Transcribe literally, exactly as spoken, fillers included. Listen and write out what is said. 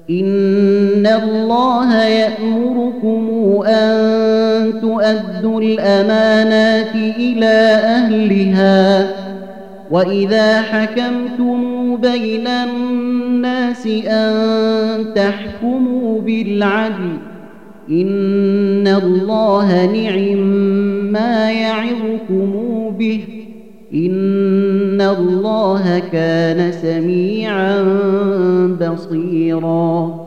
إن الله يأمركم أن تؤدوا الأمانات إلى أهلها وإذا حكمتم بين الناس أن تحكموا بالعدل إن الله نعم-ما يعظكم به إن الله كان سميعا بصيرا